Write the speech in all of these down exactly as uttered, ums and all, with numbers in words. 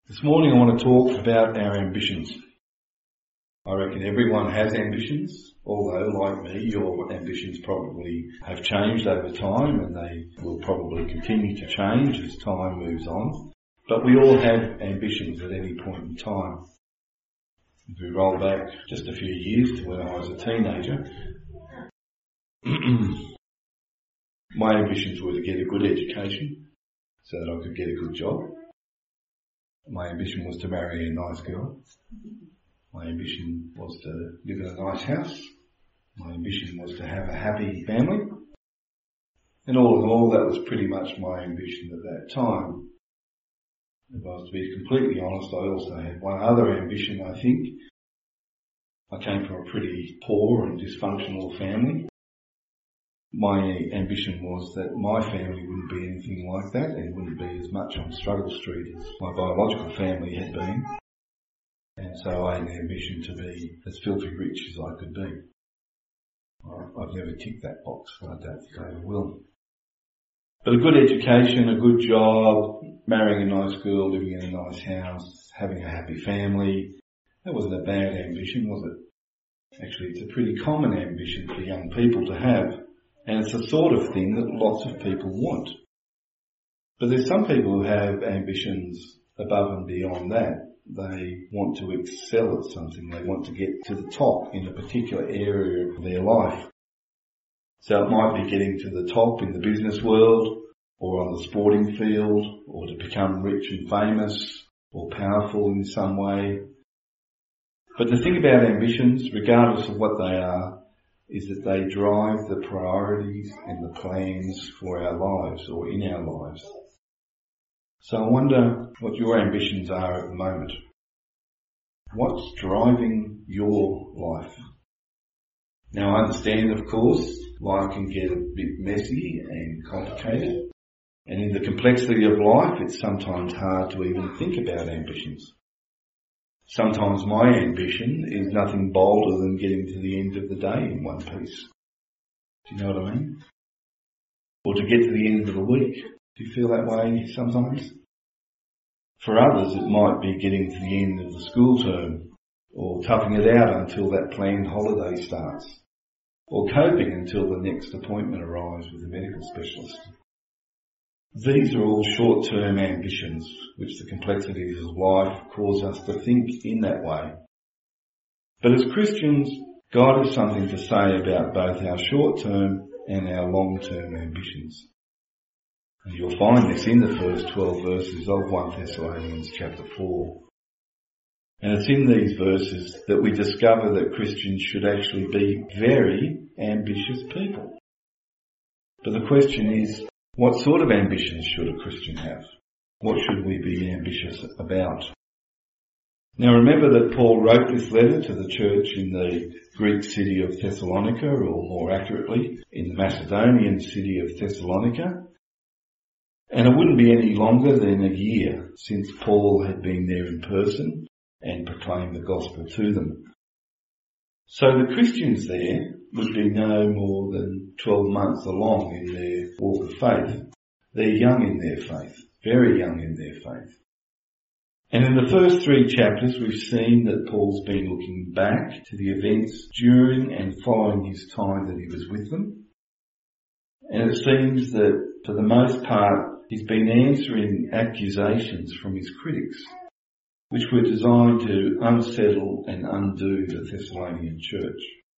This morning I want to talk about our ambitions. I reckon everyone has ambitions, although like me, your ambitions probably have changed over time and they will probably continue to change as time moves on. But we all have ambitions at any point in time. If we roll back just a few years to when I was a teenager, my ambitions were to get a good education so that I could get a good job. My ambition was to marry a nice girl. My ambition was to live in a nice house. My ambition was to have a happy family. And all in all, that was pretty much my ambition at that time. If I was to be completely honest, I also had one other ambition, I think. I came from a pretty poor and dysfunctional family. My ambition was that my family wouldn't be anything like that and wouldn't be as much on struggle street as my biological family had been. And so I had an ambition to be as filthy rich as I could be. I've never ticked that box, and I don't think I ever will. But a good education, a good job, marrying a nice girl, living in a nice house, having a happy family, that wasn't a bad ambition, was it? Actually, it's a pretty common ambition for young people to have. And it's the sort of thing that lots of people want. But there's some people who have ambitions above and beyond that. They want to excel at something. They want to get to the top in a particular area of their life. So it might be getting to the top in the business world, or on the sporting field, or to become rich and famous, or powerful in some way. But the thing about ambitions, regardless of what they are, is that they drive the priorities and the plans for our lives or in our lives. So I wonder what your ambitions are at the moment. What's driving your life? Now I understand, of course, life can get a bit messy and complicated. And in the complexity of life, it's sometimes hard to even think about ambitions. Sometimes my ambition is nothing bolder than getting to the end of the day in one piece. Do you know what I mean? Or to get to the end of the week. Do you feel that way sometimes? For others, it might be getting to the end of the school term, or toughing it out until that planned holiday starts, or coping until the next appointment arrives with a medical specialist. These are all short-term ambitions, which the complexities of life cause us to think in that way. But as Christians, God has something to say about both our short-term and our long-term ambitions. And you'll find this in the first twelve verses of First Thessalonians chapter four. And it's in these verses that we discover that Christians should actually be very ambitious people. But the question is, what sort of ambitions should a Christian have? What should we be ambitious about? Now remember that Paul wrote this letter to the church in the Greek city of Thessalonica, or more accurately, in the Macedonian city of Thessalonica. And it wouldn't be any longer than a year since Paul had been there in person and proclaimed the gospel to them. So the Christians there would be no more than twelve months along in their walk of faith. They're young in their faith, very young in their faith. And in the first three chapters we've seen that Paul's been looking back to the events during and following his time that he was with them. And it seems that for the most part he's been answering accusations from his critics, which were designed to unsettle and undo the Thessalonian church.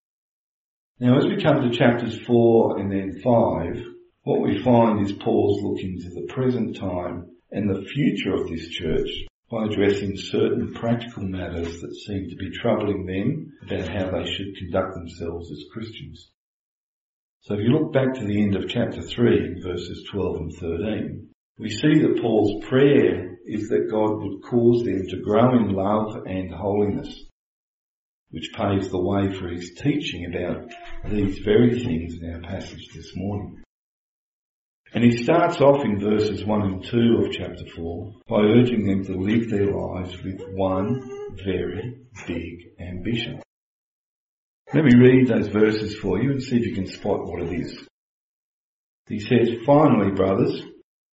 Now as we come to chapters four and then five, what we find is Paul's looking to the present time and the future of this church by addressing certain practical matters that seem to be troubling them about how they should conduct themselves as Christians. So if you look back to the end of chapter three, verses twelve and thirteen, we see that Paul's prayer is that God would cause them to grow in love and holiness, which paves the way for his teaching about these very things in our passage this morning. And he starts off in verses one and two of chapter four by urging them to live their lives with one very big ambition. Let me read those verses for you and see if you can spot what it is. He says, "Finally, brothers,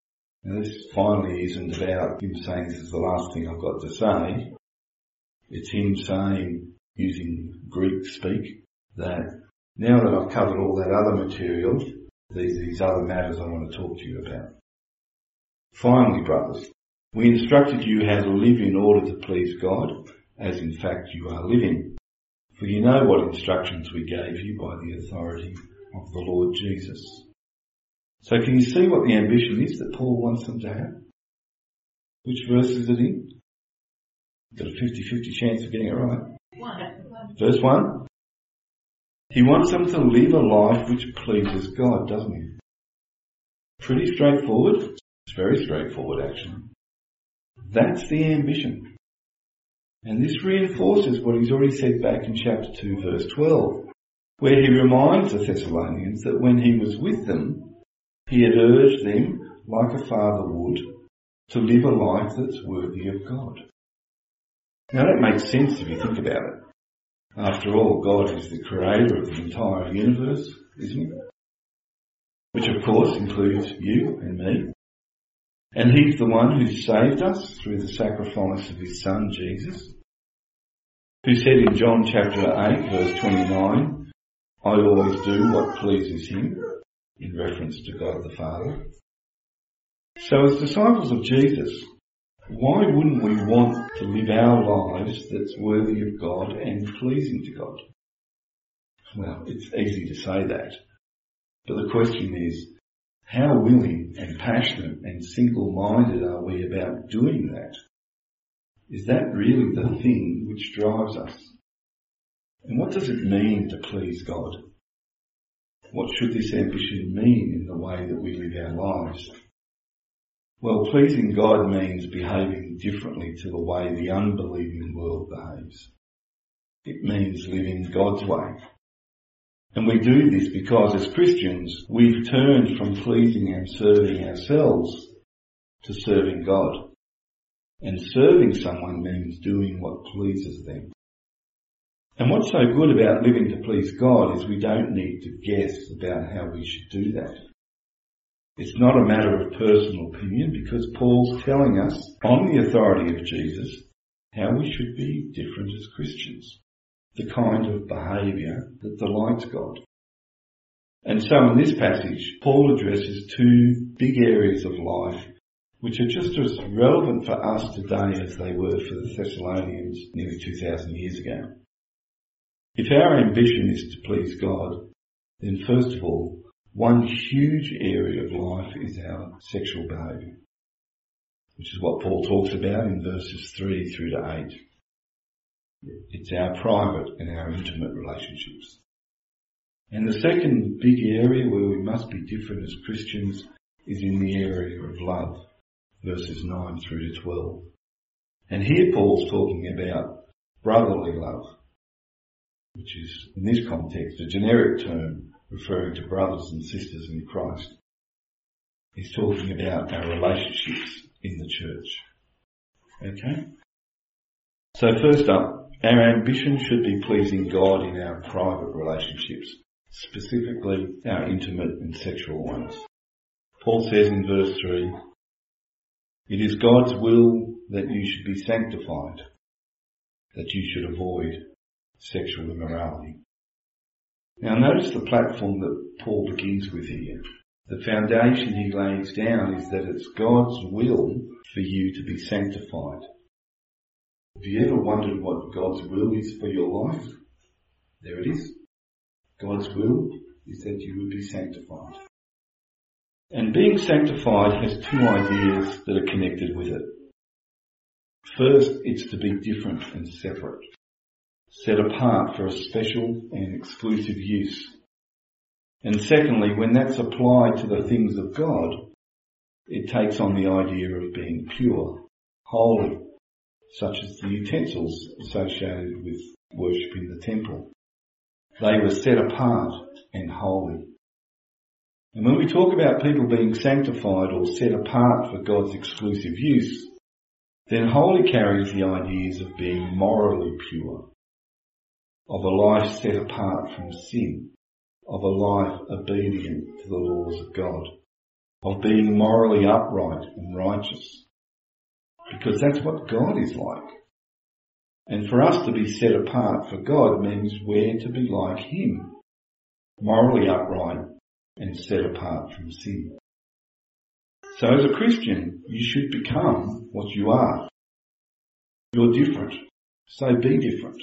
Now this finally isn't about him saying this is the last thing I've got to say. It's him saying, using Greek speak, that now that I've covered all that other material, these, these other matters I want to talk to you about. Finally, brothers, we instructed you how to live in order to please God, as in fact you are living. For you know what instructions we gave you by the authority of the Lord Jesus. So can you see what the ambition is that Paul wants them to have? Which verse is it in? Got a fifty-fifty chance of getting it right. One. Verse one. He wants them to live a life which pleases God, doesn't he? Pretty straightforward. It's very straightforward, actually. That's the ambition. And this reinforces what he's already said back in chapter two, verse twelve, where he reminds the Thessalonians that when he was with them, he had urged them, like a father would, to live a life that's worthy of God. Now that makes sense if you think about it. After all, God is the creator of the entire universe, isn't he? Which of course includes you and me. And he's the one who saved us through the sacrifice of his son, Jesus, who said in John chapter eight, verse twenty-nine, I always do what pleases him, in reference to God the Father. So as disciples of Jesus, why wouldn't we want to live our lives that's worthy of God and pleasing to God? Well, it's easy to say that, but the question is, how willing and passionate and single-minded are we about doing that? Is that really the thing which drives us? And what does it mean to please God? What should this ambition mean in the way that we live our lives? Well, pleasing God means behaving differently to the way the unbelieving world behaves. It means living God's way. And we do this because as Christians, we've turned from pleasing and serving ourselves to serving God. And serving someone means doing what pleases them. And what's so good about living to please God is we don't need to guess about how we should do that. It's not a matter of personal opinion because Paul's telling us, on the authority of Jesus, how we should be different as Christians. The kind of behaviour that delights God. And so in this passage, Paul addresses two big areas of life which are just as relevant for us today as they were for the Thessalonians nearly two thousand years ago. If our ambition is to please God, then first of all, one huge area of life is our sexual behaviour, which is what Paul talks about in verses three through to eight. It's our private and our intimate relationships. And the second big area where we must be different as Christians is in the area of love, verses nine through to twelve. And here Paul's talking about brotherly love, which is, in this context, a generic term referring to brothers and sisters in Christ. He's talking about our relationships in the church. Okay? So first up, our ambition should be pleasing God in our private relationships, specifically our intimate and sexual ones. Paul says in verse three, it is God's will that you should be sanctified, that you should avoid sexual immorality. Now notice the platform that Paul begins with here. The foundation he lays down is that it's God's will for you to be sanctified. Have you ever wondered what God's will is for your life? There it is. God's will is that you would be sanctified. And being sanctified has two ideas that are connected with it. First, it's to be different and separate, set apart for a special and exclusive use. And secondly, when that's applied to the things of God, it takes on the idea of being pure, holy, such as the utensils associated with worship in the temple. They were set apart and holy. And when we talk about people being sanctified or set apart for God's exclusive use, then holy carries the ideas of being morally pure, of a life set apart from sin, of a life obedient to the laws of God. of being morally upright and righteous, because that's what God is like. And for us to be set apart for God means we're to be like Him, morally upright and set apart from sin. So as a Christian, you should become what you are. You're different, so be different.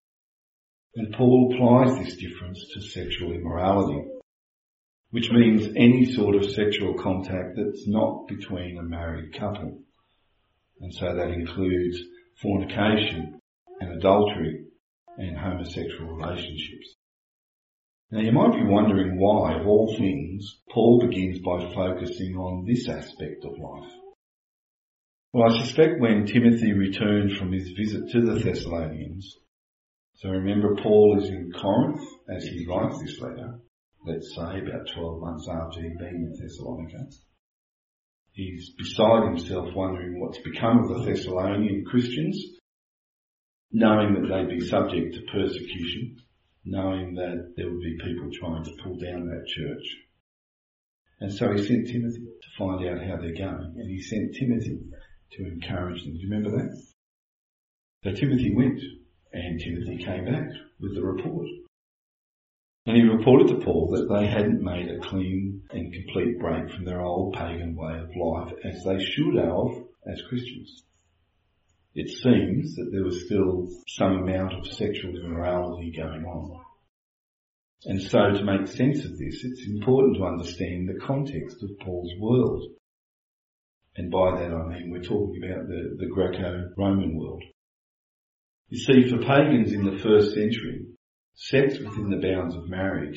And Paul applies this difference to sexual immorality, which means any sort of sexual contact that's not between a married couple. And so that includes fornication and adultery and homosexual relationships. Now you might be wondering why, of all things, Paul begins by focusing on this aspect of life. Well, I suspect when Timothy returned from his visit to the Thessalonians, so remember Paul is in Corinth as he writes this letter, let's say about twelve months after he'd been in Thessalonica. He's beside himself wondering what's become of the Thessalonian Christians, knowing that they'd be subject to persecution, knowing that there would be people trying to pull down that church. And so he sent Timothy to find out how they're going, and he sent Timothy to encourage them. Do you remember that? So Timothy went, and Timothy came back with the report. And he reported to Paul that they hadn't made a clean and complete break from their old pagan way of life as they should have as Christians. It seems that there was still some amount of sexual immorality going on. And so to make sense of this, it's important to understand the context of Paul's world. And by that I mean we're talking about the, the Greco-Roman world. You see, for pagans in the first century, sex within the bounds of marriage,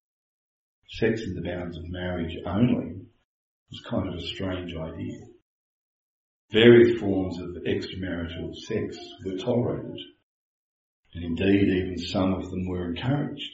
sex in the bounds of marriage only, was kind of a strange idea. Various forms of extramarital sex were tolerated, and indeed even some of them were encouraged.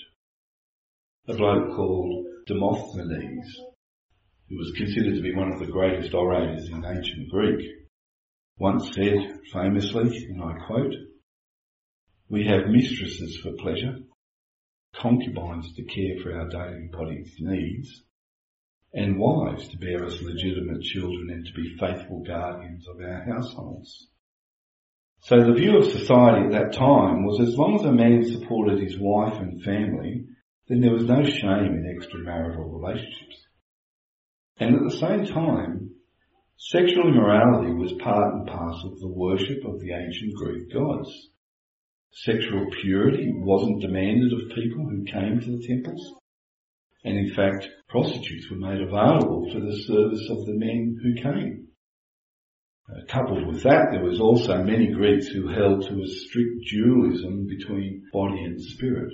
A bloke called Demosthenes, who was considered to be one of the greatest orators in ancient Greek, once said famously, and I quote, "We have mistresses for pleasure, concubines to care for our daily body's needs, and wives to bear us legitimate children and to be faithful guardians of our households." So the view of society at that time was as long as a man supported his wife and family, then there was no shame in extramarital relationships. And at the same time, sexual immorality was part and parcel of the worship of the ancient Greek gods. Sexual purity wasn't demanded of people who came to the temples. And in fact, prostitutes were made available for the service of the men who came. Uh, coupled with that, there was also many Greeks who held to a strict dualism between body and spirit.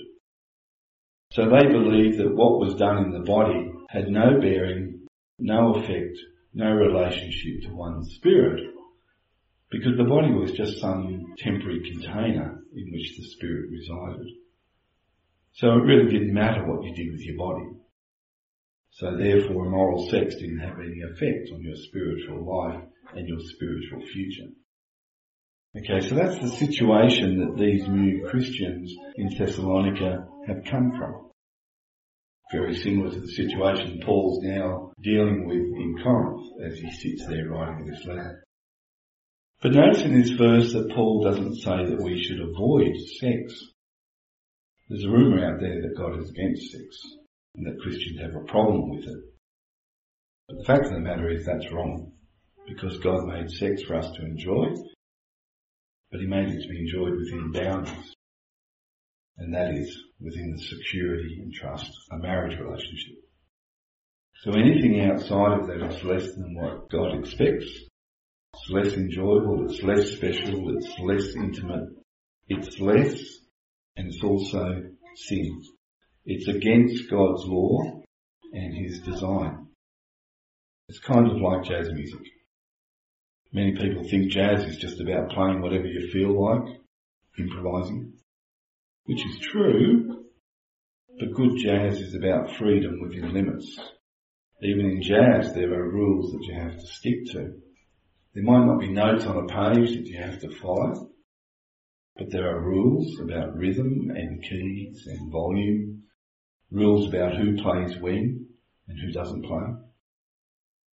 So they believed that what was done in the body had no bearing, no effect, no relationship to one's spirit, because the body was just some temporary container in which the spirit resided. So it really didn't matter what you did with your body. So therefore immoral sex didn't have any effect on your spiritual life and your spiritual future. Okay, so that's the situation that these new Christians in Thessalonica have come from. Very similar to the situation Paul's now dealing with in Corinth as he sits there writing this letter. But notice in this verse that Paul doesn't say that we should avoid sex. There's a rumour out there that God is against sex and that Christians have a problem with it. But the fact of the matter is that's wrong, because God made sex for us to enjoy, but he made it to be enjoyed within boundaries, and that is within the security and trust of a marriage relationship. So anything outside of that is less than what God expects. It's less enjoyable, it's less special, it's less intimate, it's less, and it's also sin. It's against God's law and his design. It's kind of like jazz music. Many people think jazz is just about playing whatever you feel like, improvising, which is true, but good jazz is about freedom within limits. Even in jazz, there are rules that you have to stick to. There might not be notes on a page that you have to follow, but there are rules about rhythm and keys and volume, rules about who plays when and who doesn't play.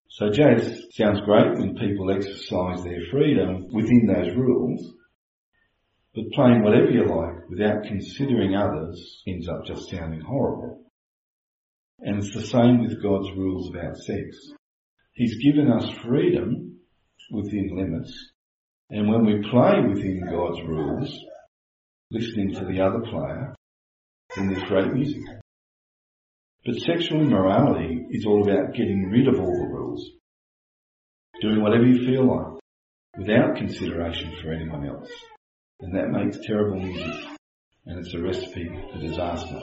So jazz sounds great when people exercise their freedom within those rules, but playing whatever you like without considering others ends up just sounding horrible. And it's the same with God's rules about sex. He's given us freedom within limits, and when we play within God's rules, listening to the other player, then there's great music. But sexual immorality is all about getting rid of all the rules, doing whatever you feel like, without consideration for anyone else. And that makes terrible music, and it's a recipe for disaster.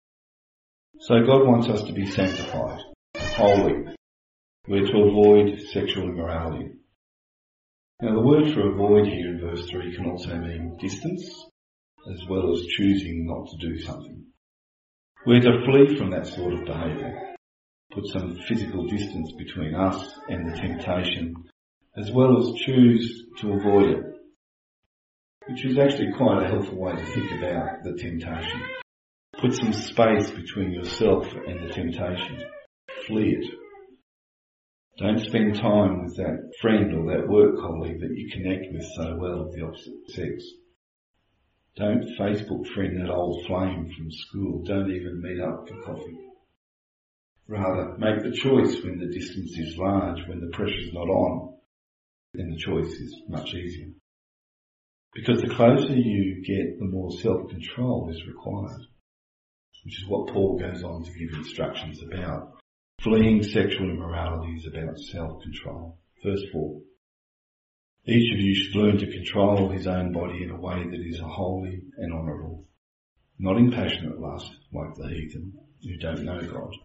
So God wants us to be sanctified, holy. We're to avoid sexual immorality. Now the word for avoid here in verse three can also mean distance, as well as choosing not to do something. We're to flee from that sort of behaviour, put some physical distance between us and the temptation, as well as choose to avoid it, which is actually quite a helpful way to think about the temptation. Put some space between yourself and the temptation. Flee it. Don't spend time with that friend or that work colleague that you connect with so well of the opposite sex. Don't Facebook friend that old flame from school. Don't even meet up for coffee. Rather, make the choice when the distance is large, when the pressure's not on. Then the choice is much easier. Because the closer you get, the more self-control is required, which is what Paul goes on to give instructions about. Fleeing sexual immorality is about self-control. Verse four. Each of you should learn to control his own body in a way that is holy and honourable, not in passionate lust like the heathen who don't know God.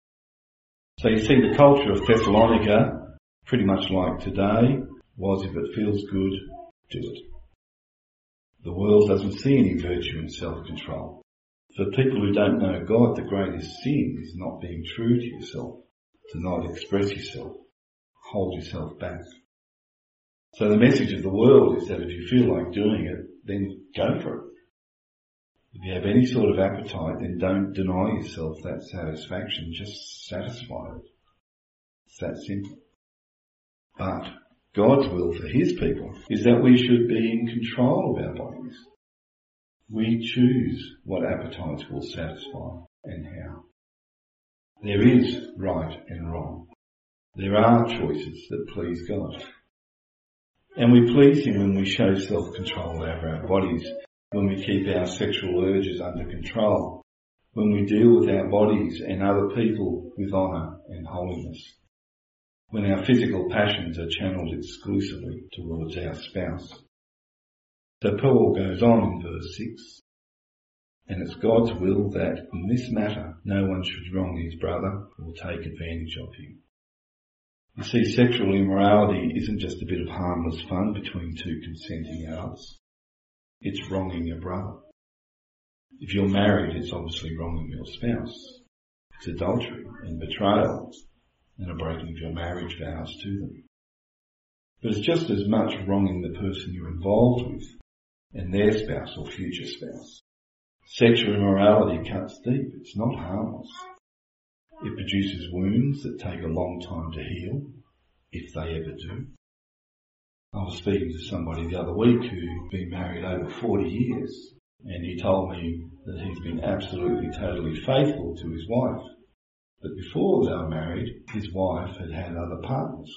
So you see, the culture of Thessalonica, pretty much like today, was if it feels good, do it. The world doesn't see any virtue in self-control. For people who don't know God, the greatest sin is not being true to yourself, to not express yourself, hold yourself back. So the message of the world is that if you feel like doing it, then go for it. If you have any sort of appetite, then don't deny yourself that satisfaction, just satisfy it. It's that simple. But God's will for his people is that we should be in control of our bodies. We choose what appetites will satisfy and how. There is right and wrong. There are choices that please God. And we please him when we show self-control over our bodies, when we keep our sexual urges under control, when we deal with our bodies and other people with honour and holiness, when our physical passions are channeled exclusively towards our spouse. So Paul goes on in verse six. And it's God's will that in this matter no one should wrong his brother or take advantage of him. You see, sexual immorality isn't just a bit of harmless fun between two consenting adults. It's wronging a brother. If you're married, it's obviously wronging your spouse. It's adultery and betrayal and a breaking of your marriage vows to them. But it's just as much wronging the person you're involved with and their spouse or future spouse. Sexual immorality cuts deep. It's not harmless. It produces wounds that take a long time to heal, if they ever do. I was speaking to somebody the other week who'd been married over forty years, and he told me that he's been absolutely, totally faithful to his wife. But before they were married, his wife had had other partners.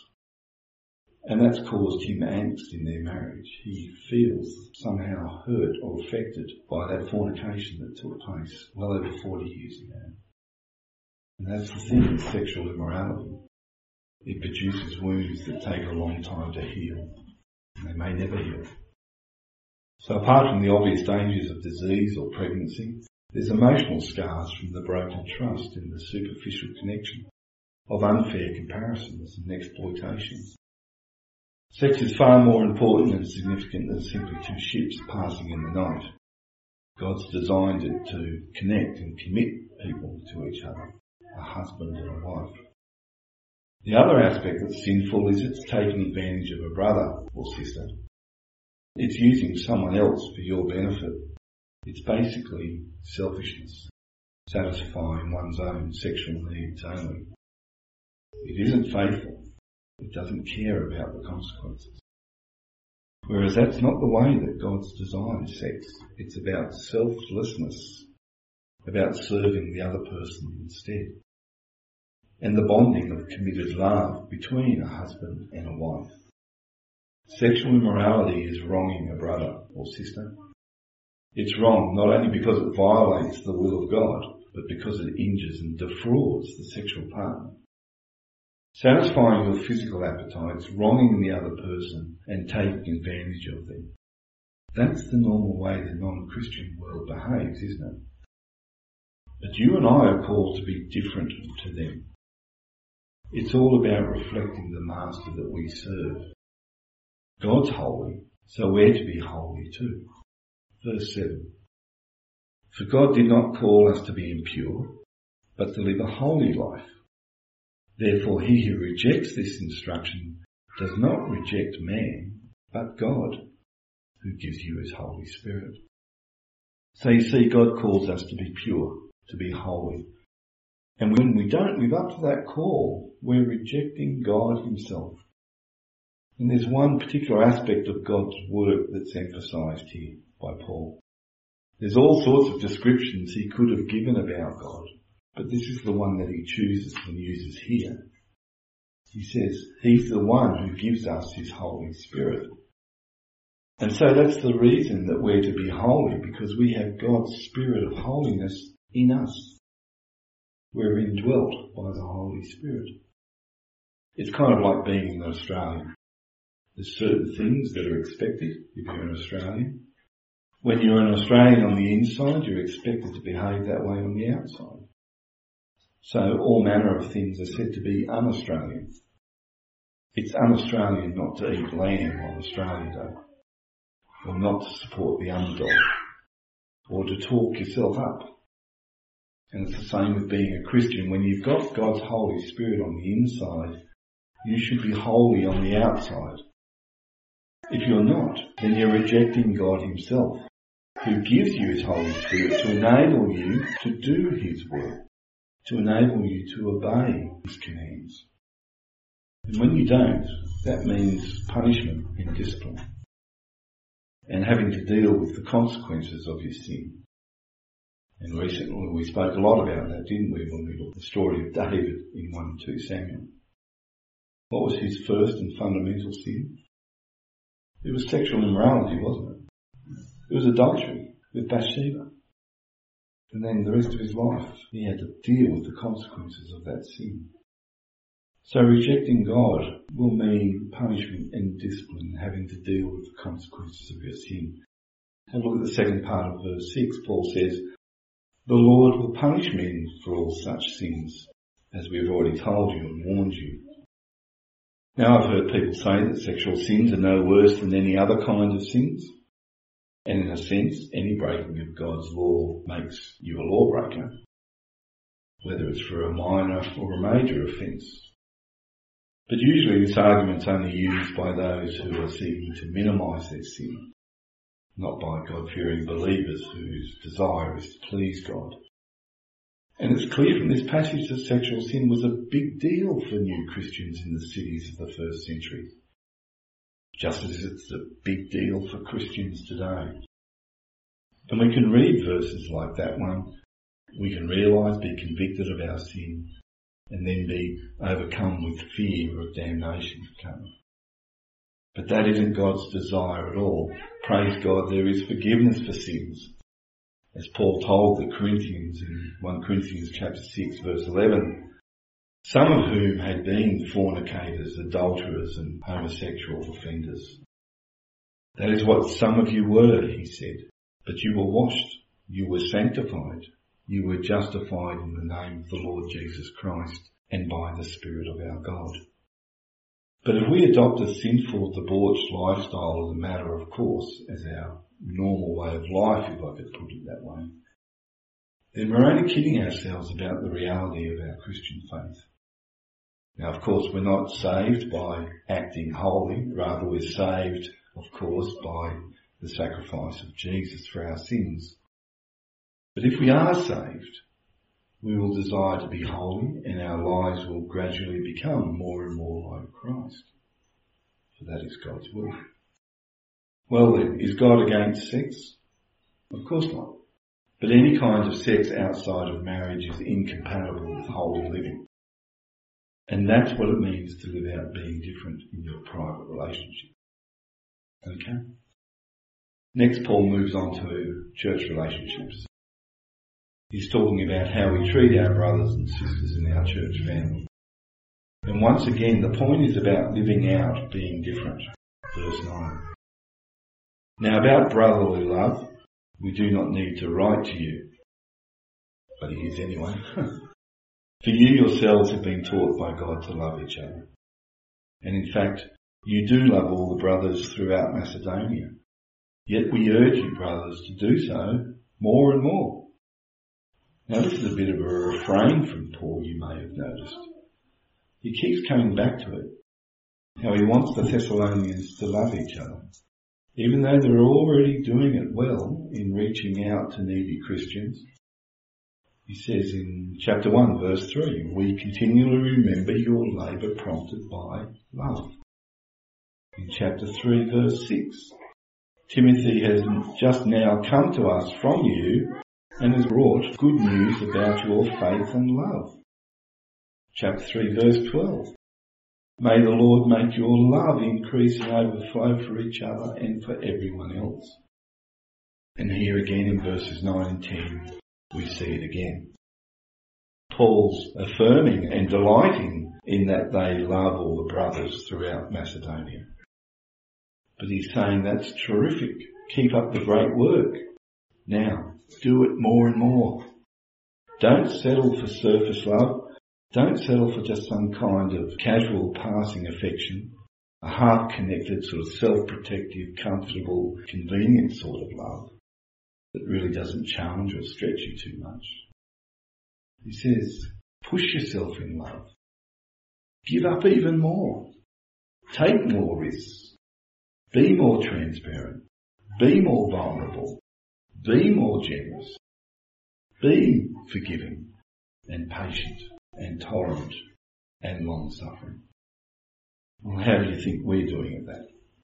And that's caused him angst in their marriage. He feels somehow hurt or affected by that fornication that took place well over forty years ago. And that's the thing with sexual immorality. It produces wounds that take a long time to heal. And they may never heal. So apart from the obvious dangers of disease or pregnancy, there's emotional scars from the broken trust and the superficial connection of unfair comparisons and exploitations. Sex is far more important and significant than simply two ships passing in the night. God's designed it to connect and commit people to each other, a husband and a wife. The other aspect that's sinful is it's taking advantage of a brother or sister. It's using someone else for your benefit. It's basically selfishness, satisfying one's own sexual needs only. It isn't faithful. It doesn't care about the consequences. Whereas that's not the way that God's designed sex. It's about selflessness, about serving the other person instead. And the bonding of committed love between a husband and a wife. Sexual immorality is wronging a brother or sister. It's wrong not only because it violates the will of God, but because it injures and defrauds the sexual partner. Satisfying your physical appetites, wronging the other person and taking advantage of them. That's the normal way the non-Christian world behaves, isn't it? But you and I are called to be different to them. It's all about reflecting the master that we serve. God's holy, so we're to be holy too. Verse seven. For God did not call us to be impure, but to live a holy life. Therefore he who rejects this instruction does not reject man, but God, who gives you his Holy Spirit. So you see, God calls us to be pure, to be holy. And when we don't live up to that call, we're rejecting God himself. And there's one particular aspect of God's work that's emphasised here by Paul. There's all sorts of descriptions he could have given about God, but this is the one that he chooses and uses here. He says, he's the one who gives us his Holy Spirit. And so that's the reason that we're to be holy, because we have God's Spirit of holiness in us. We're indwelt by the Holy Spirit. It's kind of like being an Australian. There's certain things that are expected if you're an Australian. When you're an Australian on the inside, you're expected to behave that way on the outside. So all manner of things are said to be un-Australian. It's un-Australian not to eat lamb on Australia Day, or not to support the underdog, or to talk yourself up. And it's the same with being a Christian. When you've got God's Holy Spirit on the inside, you should be holy on the outside. If you're not, then you're rejecting God himself, who gives you his Holy Spirit to enable you to do his work, to enable you to obey his commands. And when you don't, that means punishment and discipline, and having to deal with the consequences of your sin. And recently we spoke a lot about that, didn't we, when we looked at the story of David in First and Second Samuel. What was his first and fundamental sin? It was sexual immorality, wasn't it? It was adultery with Bathsheba. And then the rest of his life, he had to deal with the consequences of that sin. So rejecting God will mean punishment and discipline, having to deal with the consequences of your sin. Have a look at the second part of verse six. Paul says, the Lord will punish men for all such sins, as we've already told you and warned you. Now I've heard people say that sexual sins are no worse than any other kind of sins. And in a sense, any breaking of God's law makes you a lawbreaker, whether it's for a minor or a major offence. But usually this argument's only used by those who are seeking to minimise their sin, not by God-fearing believers whose desire is to please God. And it's clear from this passage that sexual sin was a big deal for new Christians in the cities of the first century, just as it's a big deal for Christians today. And we can read verses like that one. We can realise, be convicted of our sin, and then be overcome with fear of damnation to come. But that isn't God's desire at all. Praise God, there is forgiveness for sins. As Paul told the Corinthians in First Corinthians chapter six verse eleven, some of whom had been fornicators, adulterers and homosexual offenders. That is what some of you were, he said, but you were washed, you were sanctified, you were justified in the name of the Lord Jesus Christ and by the Spirit of our God. But if we adopt a sinful, debauched lifestyle as a matter of course, as our normal way of life, if I could put it that way, then we're only kidding ourselves about the reality of our Christian faith. Now, of course, we're not saved by acting holy, rather we're saved, of course, by the sacrifice of Jesus for our sins. But if we are saved, we will desire to be holy, and our lives will gradually become more and more like Christ. For that is God's will. Well then, is God against sex? Of course not. But any kind of sex outside of marriage is incompatible with holy living. And that's what it means to live out being different in your private relationship. Okay? Next, Paul moves on to church relationships. He's talking about how we treat our brothers and sisters in our church family. And once again, the point is about living out being different. Verse nine. Now about brotherly love, we do not need to write to you. But he is anyway. For you yourselves have been taught by God to love each other. And in fact, you do love all the brothers throughout Macedonia. Yet we urge you, brothers, to do so more and more. Now this is a bit of a refrain from Paul, you may have noticed. He keeps coming back to it, how he wants the Thessalonians to love each other, even though they're already doing it well in reaching out to needy Christians. He says in chapter one, verse three, we continually remember your labour prompted by love. In chapter three, verse six, Timothy has just now come to us from you and has brought good news about your faith and love. Chapter three, verse twelve. May the Lord make your love increase and overflow for each other and for everyone else. And here again in verses nine and ten, we see it again. Paul's affirming and delighting in that they love all the brothers throughout Macedonia. But he's saying that's terrific. Keep up the great work. Now, do it more and more. Don't settle for surface love. Don't settle for just some kind of casual passing affection, a half-connected, sort of self-protective, comfortable, convenient sort of love that really doesn't challenge or stretch you too much. He says, push yourself in love. Give up even more. Take more risks. Be more transparent. Be more vulnerable. Be more generous. Be forgiving and patient and tolerant and long-suffering. Well, how do you think we're doing at that?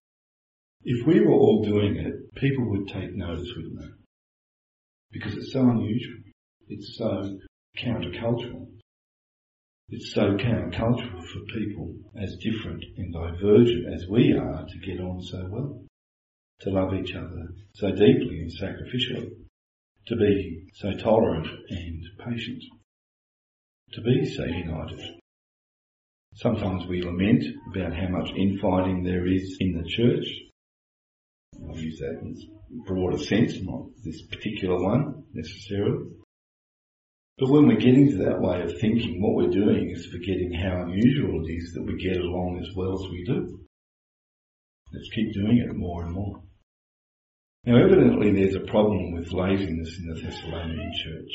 If we were all doing it, people would take notice, wouldn't they? Because it's so unusual. It's so countercultural. It's so countercultural for people as different and divergent as we are to get on so well, to love each other so deeply and sacrificially, to be so tolerant and patient, to be so united. Sometimes we lament about how much infighting there is in the church. I'll use that in a broader sense, not this particular one necessarily. But when we get into that way of thinking, what we're doing is forgetting how unusual it is that we get along as well as we do. Let's keep doing it more and more. Now evidently there's a problem with laziness in the Thessalonian church.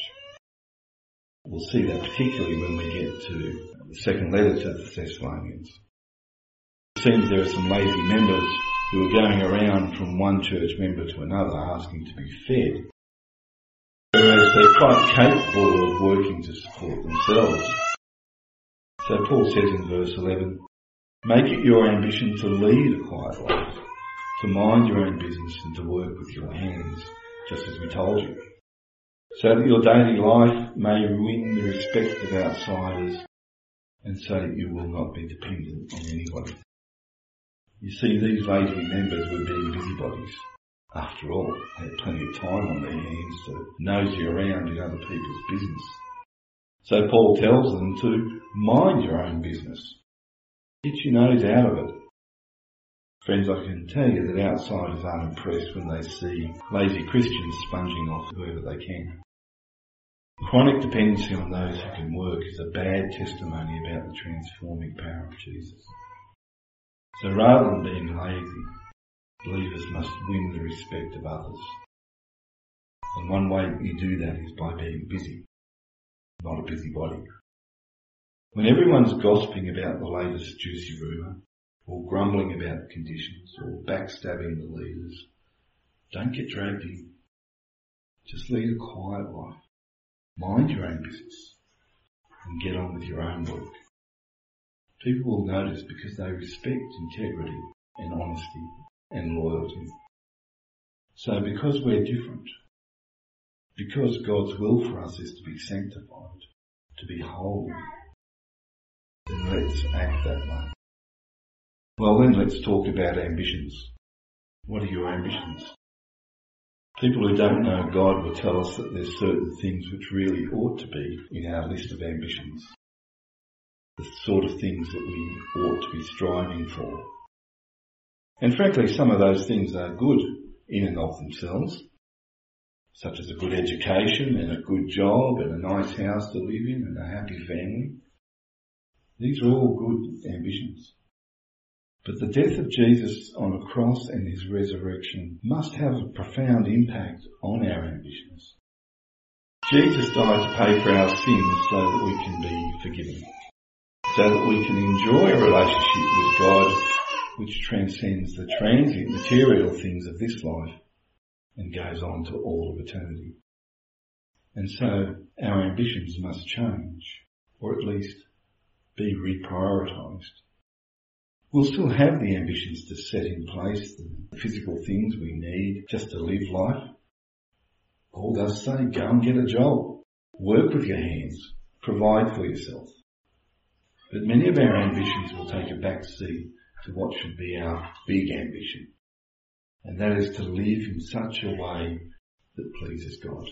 We'll see that particularly when we get to the second letter to the Thessalonians. It seems there are some lazy members who are going around from one church member to another asking to be fed, whereas they're quite capable of working to support themselves. So Paul says in verse eleven, make it your ambition to lead a quiet life, to mind your own business and to work with your hands, just as we told you, so that your daily life may win the respect of outsiders and so that you will not be dependent on anybody. You see, these lazy members were being busybodies. After all, they had plenty of time on their hands to nosy around in other people's business. So Paul tells them to mind your own business. Get your nose out of it. Friends, I can tell you that outsiders aren't impressed when they see lazy Christians sponging off whoever they can. Chronic dependency on those who can work is a bad testimony about the transforming power of Jesus. So rather than being lazy, believers must win the respect of others. And one way you do that is by being busy, not a busybody. When everyone's gossiping about the latest juicy rumour, or grumbling about conditions, or backstabbing the leaders, don't get dragged in. Just lead a quiet life. Mind your own business and get on with your own work. People will notice because they respect integrity and honesty and loyalty. So because we're different, because God's will for us is to be sanctified, to be holy, then let's act that way. Well then, let's talk about ambitions. What are your ambitions? People who don't know God will tell us that there's certain things which really ought to be in our list of ambitions. The sort of things that we ought to be striving for. And frankly, some of those things are good in and of themselves, such as a good education and a good job and a nice house to live in and a happy family. These are all good ambitions. But the death of Jesus on a cross and his resurrection must have a profound impact on our ambitions. Jesus died to pay for our sins so that we can be forgiven, so that we can enjoy a relationship with God which transcends the transient material things of this life and goes on to all of eternity. And so our ambitions must change, or at least be reprioritised. We'll still have the ambitions to set in place the physical things we need just to live life. Paul does say, go and get a job, work with your hands, provide for yourself. But many of our ambitions will take a back seat to what should be our big ambition, and that is to live in such a way that pleases God.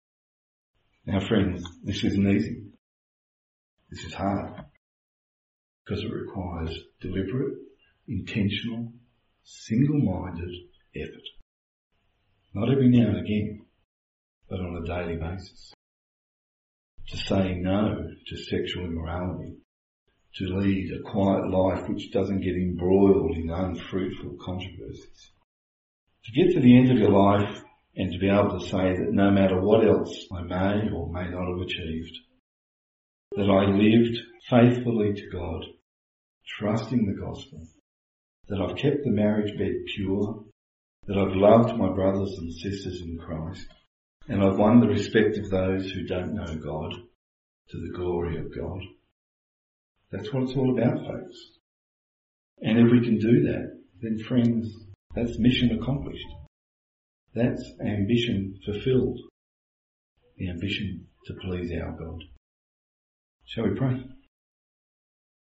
Now friends, this isn't easy. This is hard, because it requires deliberate, intentional, single-minded effort. Not every now and again, but on a daily basis. To say no to sexual immorality, to lead a quiet life which doesn't get embroiled in unfruitful controversies. To get to the end of your life and to be able to say that no matter what else I may or may not have achieved, that I lived faithfully to God, trusting the gospel, that I've kept the marriage bed pure, that I've loved my brothers and sisters in Christ, and I've won the respect of those who don't know God to the glory of God. That's what it's all about, folks. And if we can do that, then friends, that's mission accomplished. That's ambition fulfilled. The ambition to please our God. Shall we pray?